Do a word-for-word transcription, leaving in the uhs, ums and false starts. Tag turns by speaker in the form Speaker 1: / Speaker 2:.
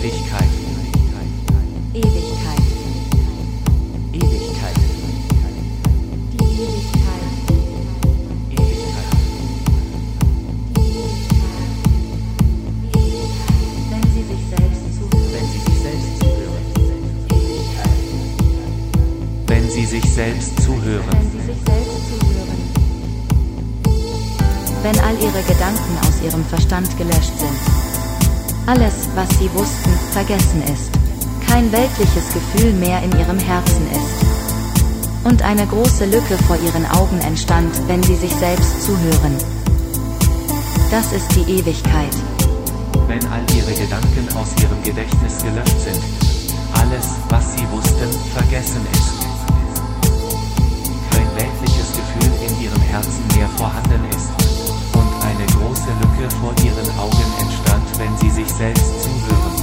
Speaker 1: Ewigkeit.
Speaker 2: Ewigkeit.
Speaker 1: Ewigkeit.
Speaker 2: Die Ewigkeit.
Speaker 1: Ewigkeit.
Speaker 2: Wenn sie sich selbst zuhören.
Speaker 1: Wenn sie sich selbst zuhören. Wenn sie sich selbst zuhören.
Speaker 2: Wenn sie sich selbst zuhören. Wenn all ihre Gedanken aus ihrem Verstand gelöscht sind. Alles, was sie wussten, vergessen ist. Kein weltliches Gefühl mehr in ihrem Herzen ist. Und eine große Lücke vor ihren Augen entstand, wenn sie sich selbst zuhören. Das ist die Ewigkeit.
Speaker 1: Wenn all ihre Gedanken aus ihrem Gedächtnis gelöscht sind. Alles, was sie wussten, vergessen ist. Kein weltliches Gefühl in ihrem Herzen mehr vorhanden ist. Und eine große Lücke vor ihren Augen entstand, wenn sie sich selbst zuhören.